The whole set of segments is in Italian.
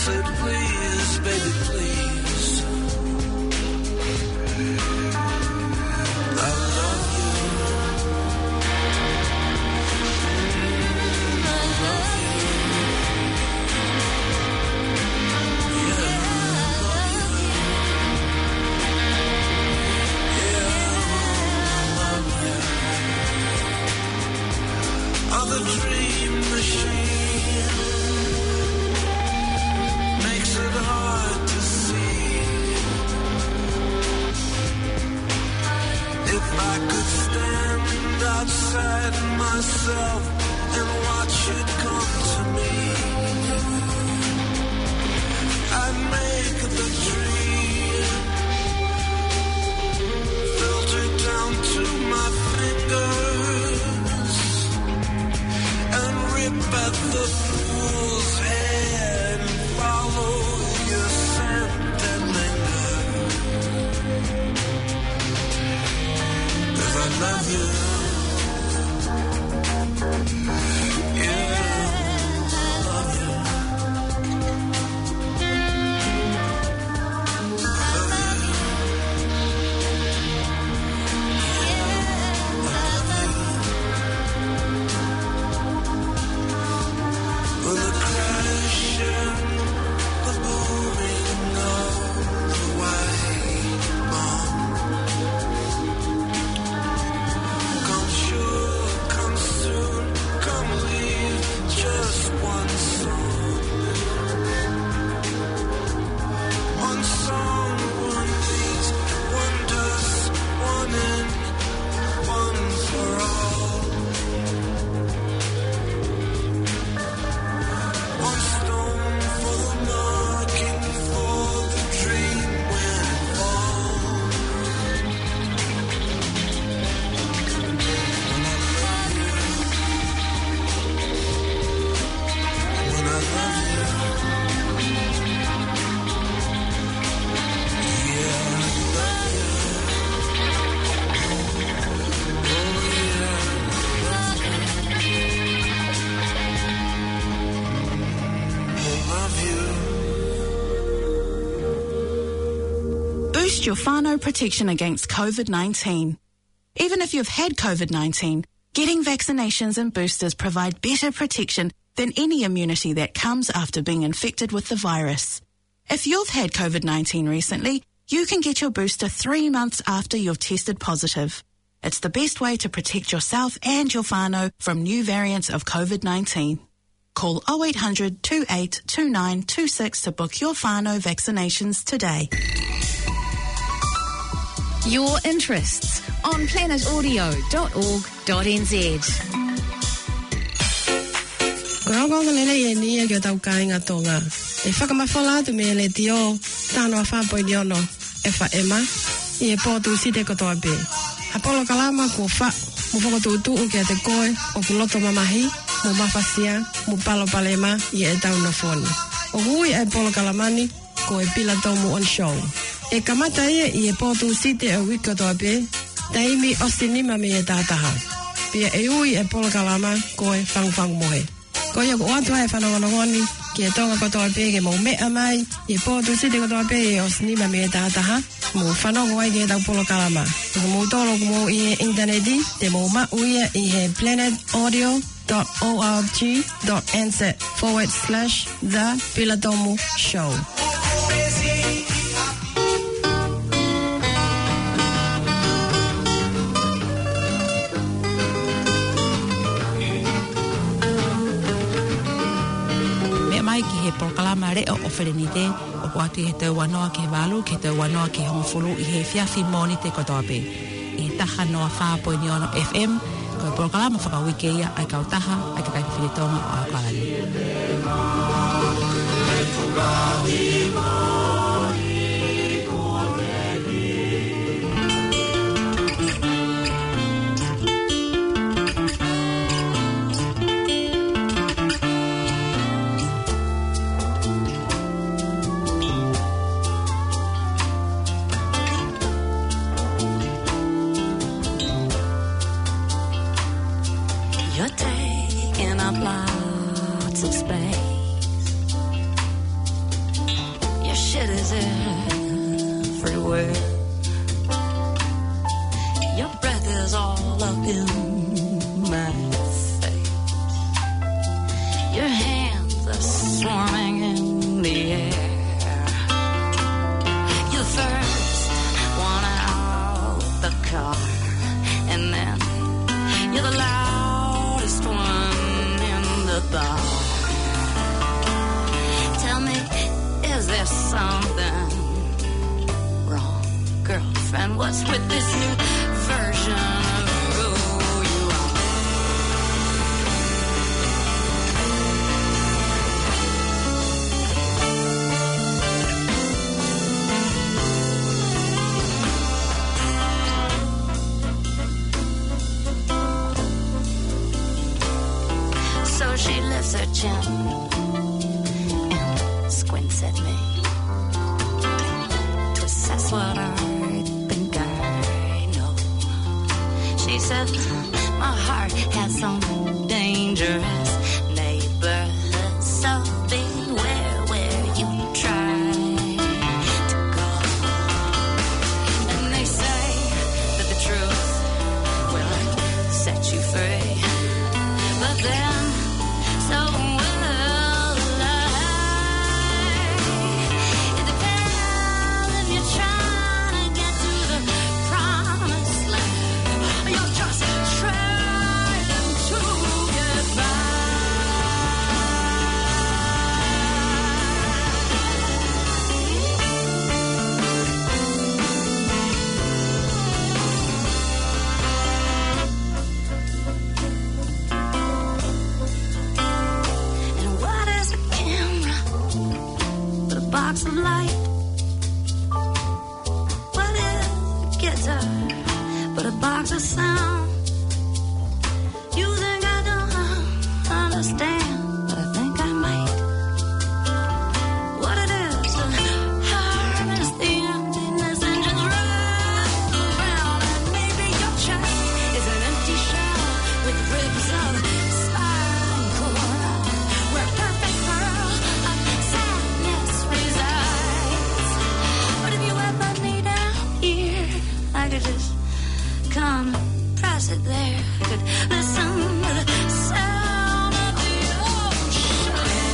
said, please, baby, please. I love you. I love you. Yeah, I love you. Yeah, I love you. On the dream machine makes it hard to see. If I could stand outside myself and watch it come to me, I'd make the dream filter down to my fingers and rip at the fool's head and follow your scent and linger. 'Cause I love you. Yeah, I love you. I love you. Well, the crashing, the booming of the white bomb. Come sure, come soon, come leave just one song. One song, one beat, one dust, one in, one for all. One stone for the marking for the dream when it falls. When I love you, yeah, I love you. Oh yeah, I love you. Boost your whānau protection against COVID-19. Even if you've had COVID-19, getting vaccinations and boosters provide better protection than any immunity that comes after being infected with the virus. If you've had COVID-19 recently, you can get your booster 3 months after you've tested positive. It's the best way to protect yourself and your whānau from new variants of COVID-19. Call 0800 2829 26 to book your whānau vaccinations today. Your interests on planetaudio.org.nz. Korongong lele ye ni e tau kainga tonga. E whakamawhala tu me le tio tānoa whāpoi diono e wha ema i e pōtu site kotoa be. Apolo kalama ko wha mo whakatūtu o kia te koe o kuloto mamahi mo mawhasia mo palo palema i e tau na whoni. O hui e polo kalamani ko e pila tomu on show. E kamata ia i e pōtu site o wiki kotoa be taimi ostinima me e tātaha. Pia e ui e polo kalama ko e whangwhang mohe. Ko ia ko atua e whanongonongoni ki e tonga kotoa pe ke mo mea mai i e pōtu site kotoa pe e ostinima me e tātaha mo whanongo ai ki e tau polo kalama. Ko mo tolo ko mo i e interneti te mo ma uia i he planetaudio.org.nz/The Pilatomu Show. Ki he proklama re o wherenite o kuatu he tau wanoa ke walu ke tau wanoa ke hongfulu i he whiawhi mōni te kotoa pe. I he taha noa whāpoi ni ono FM ko e proklama whakawike ia ai kau taha ai ka kai whiritonga o Aukalani. You're taking up lots of space. is everywhere. Your breath is all up in my face. Your hands are swarming in the air. You're the first one out the car, and then you're the loudest one in the bar. Tell me, is there something wrong, girlfriend? What's with this new version of who you are? So she lifts her chin and squints at me to assess what I think I know. She said my heart has some dangerous neighborhood, so beware where you try to go. And they say that the truth will set you free, but then so will I. It depends if you're trying to get to the promised land. You're just trying to get by. And what is a camera but a box of light? What is a guitar but a box of sound? You think I don't understand, but I think I might. What it is to harness the emptiness and just run around. And maybe your chest is an empty shell with ribs of spiraling coral, where perfect pearl of sadness resides. But if you ever need out here, I could just come and press it there. I could listen to the sound of the ocean.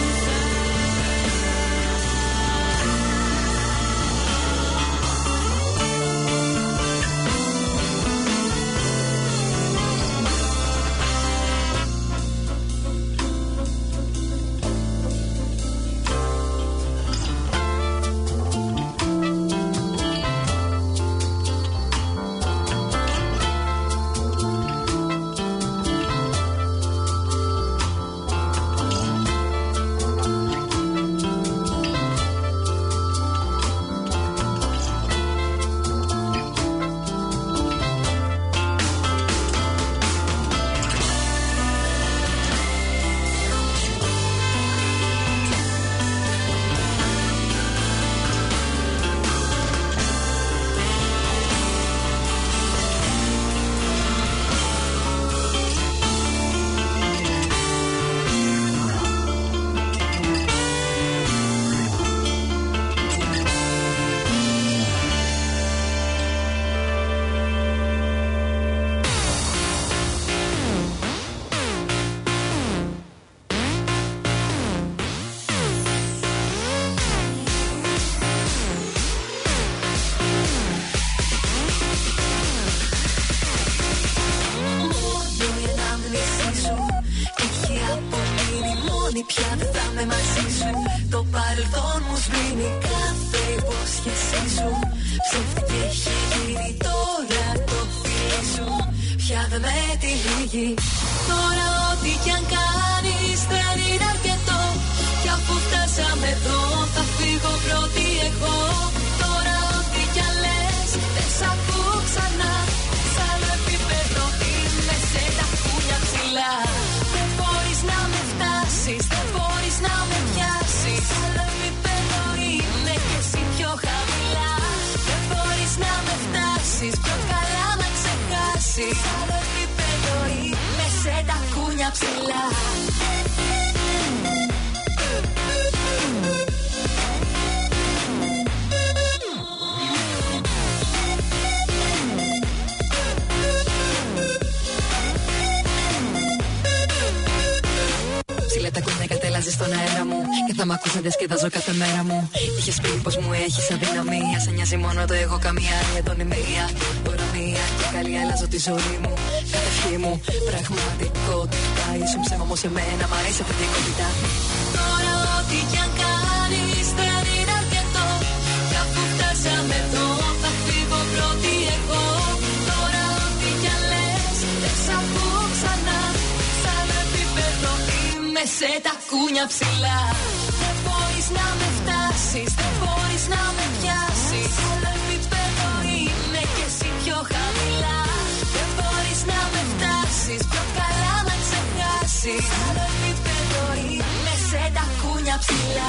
Πια δεν θα είμαι μαζί σου. Το παρελθόν μου σβήνει κάθε υπόσχεσή σου. Ψεύτικη έχει γίνει τώρα το φίλι σου. Πια δεν με τυλίγει. Τώρα ό,τι κι αν κάνεις δεν είναι αρκετό. Κι αφού φτάσαμε εδώ θα φύγω πρώτη εγώ. Τώρα ό,τι κι αν λες δεν σ' ακούω ξανά. Σ' άλλο επίπεδο είμαι σε τα κούνια ψηλά. Δεν μπορείς να με φτάσεις, δεν μπορείς να με πιάσεις. Σ' άλλο επίπεδο είμαι και εσύ πιο χαμηλά. Δεν μπορείς να με φτάσεις, πιο καλά να ξεχάσεις. Σ' άλλο επίπεδο είμαι σε τα κούνια ψηλά. ακούσα, διασκεδάζω κάθε μέρα μου. Είχες πει πως μου έχεις αδυναμία. Σε νοιάζει μόνο το εγώ, καμία άλλη αντωνυμία. Τώρα μία και καλή αλλάζω τη ζωή μου. Κάθε ευχή μου πραγματικότητα. Ήσουν ψέμα μου σε μένα, μ' αρέσει αφεντικότητα. Τώρα ό,τι κι αν κάνεις δεν είναι αρκετό. Κι αφού φτάσαμε εδώ θα φύγω πρώτη εγώ. Τώρα ό,τι κι αν λες δεν σ' ακούω ξανά. Σαν επίπεδο είμαι σε τα κούνια ψηλά. Δεν μπορείς να με φτάσεις, δεν μπορείς να με πιάσεις. Άλλο επίπεδο είμαι και εσύ πιο χαμηλά. Δεν μπορείς να με φτάσεις, πιο καλά να ξεχάσεις. Άλλο επίπεδο είμαι σε τα κούνια ψηλά.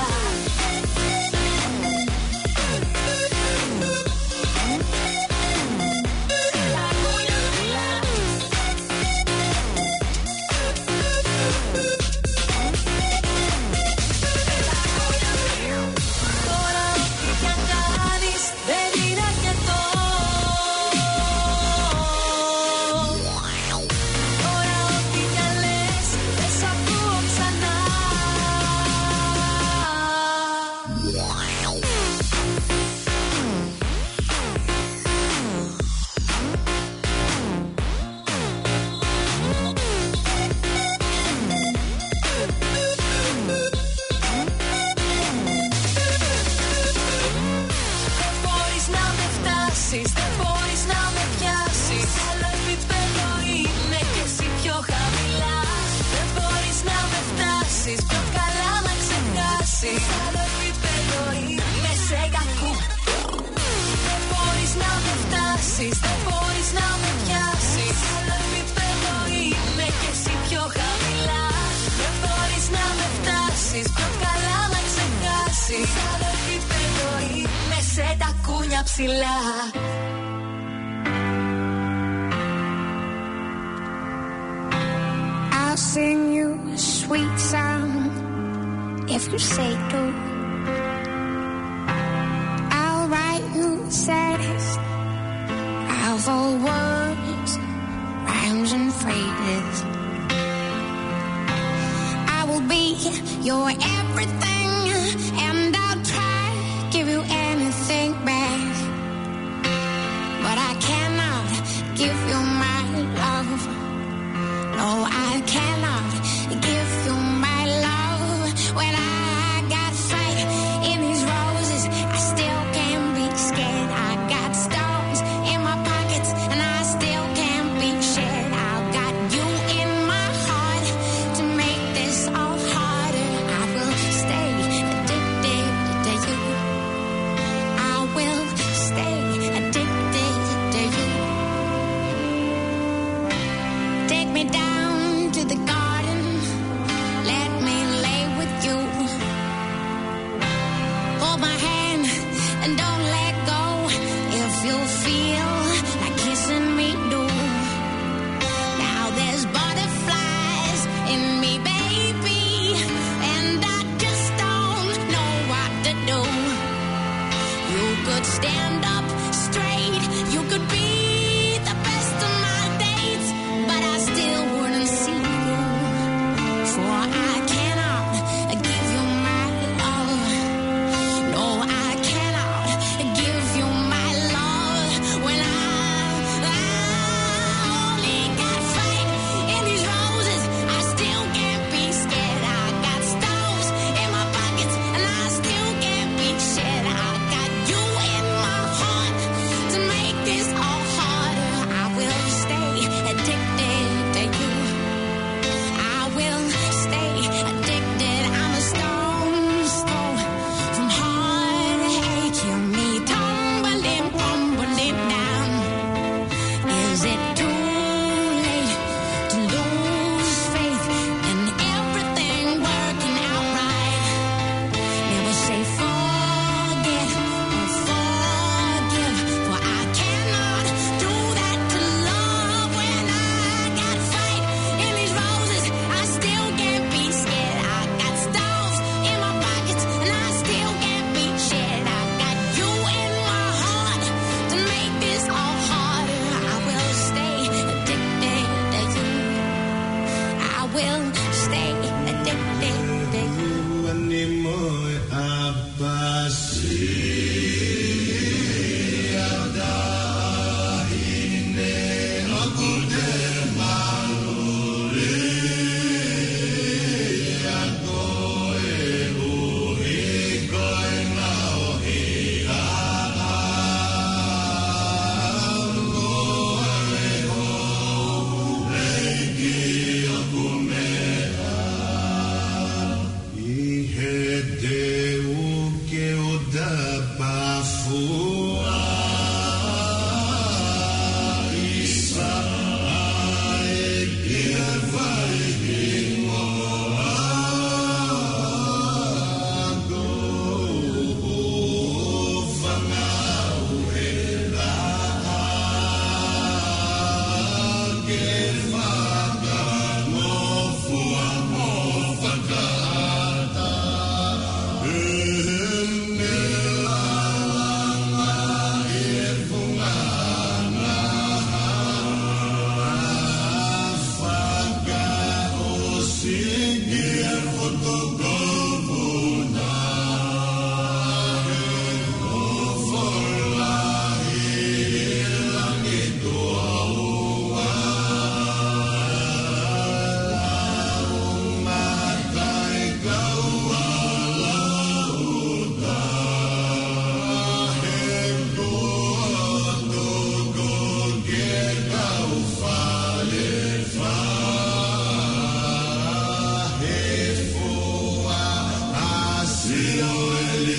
Δεν μπορείς να με πιάσεις. Άλλο επίπεδο είμαι και εσύ πιο χαμηλά. Δεν μπορείς να με φτάσεις, πιο καλά να ξεχάσεις. Άλλο επίπεδο είμαι σε κακού. Δεν μπορείς να με φτάσεις, δεν μπορείς να με πιάσεις. Άλλο επίπεδο είμαι και εσύ πιο χαμηλά. Δεν μπορείς να με φτάσεις, πιο καλά να ξεχάσεις. Άλλο επίπεδο είμαι σε τα κούνια ψηλά. I'll sing you a sweet song if you say to. I'll write you the saddest of all words, rhymes and phrases. I will be your everything, and I'll try to give you anything back. But I cannot give you my love. No, I cannot give you my love. When I got fight in these roses, I still can't be scared. I got stones in my pockets, and I still can't be shed. I've got you in my heart to make this all harder. I will stay addicted to you. I will stay addicted to you. Take me down to the garden, let me lay with you. Hold my hand and don't let go. If you feel like kissing me, do. Now there's butterflies in me, baby, and I just don't know what to do. You could stand up straight, you could be the best of my dates, but I still wouldn't see you. For I cannot give you my love. No, I cannot give you my love. When I only got fight in these roses, I still can't be scared. I got stones in my pockets, and I still can't be shed. I got you in my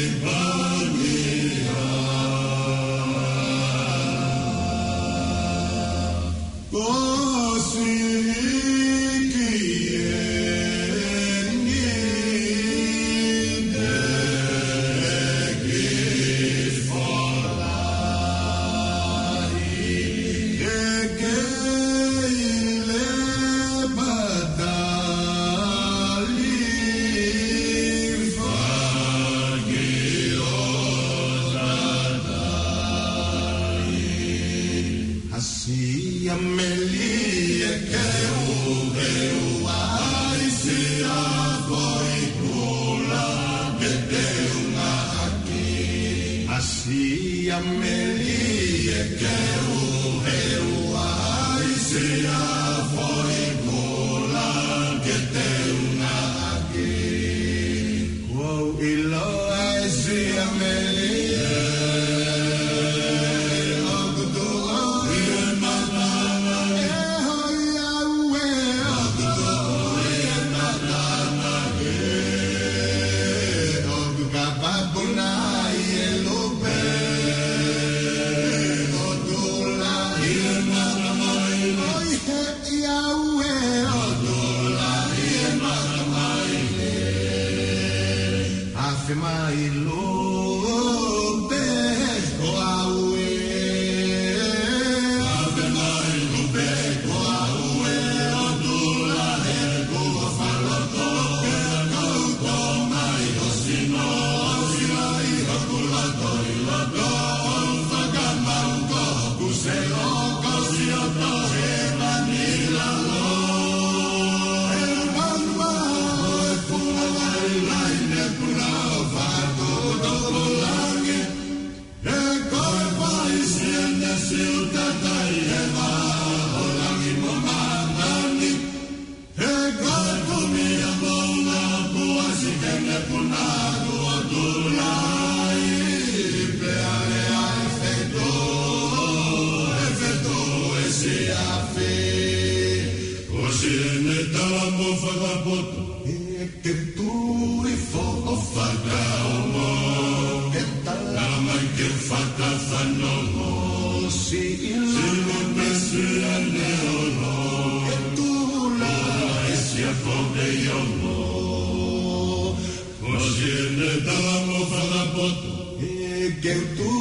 Que tu